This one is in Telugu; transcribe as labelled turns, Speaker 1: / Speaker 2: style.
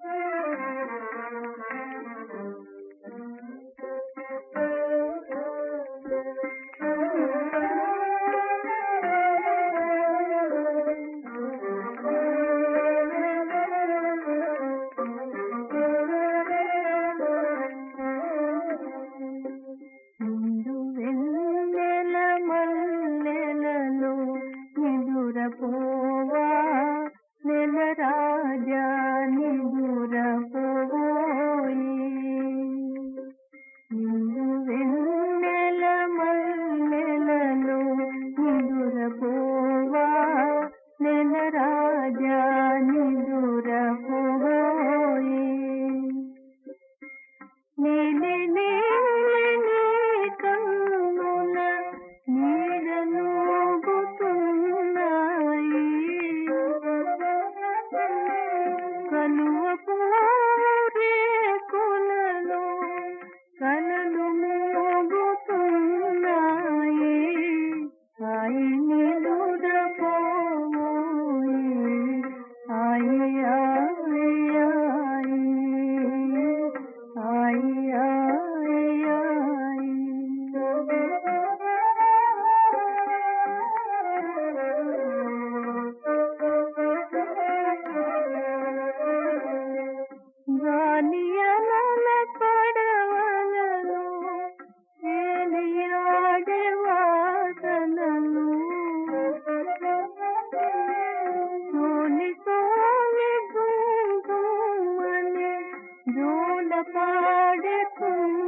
Speaker 1: పోవా నెల రాజా నిదురపోయి నిండు వెన్నెల మల్లెలలో నిదురపోవా నెల రాజా నిదురపోయి నీలి నీలి కన్నుల నీడను కలువ పూరే కులలో కలలు మోగుతున్నాయి ఆయి నిదురపోయి ఆయి ఆయి ఆయి ఆయి ఆయి గాలియల పడవలలో తేలియాడే వాసనలు సోని సోని గుంగుమని జోల పాడే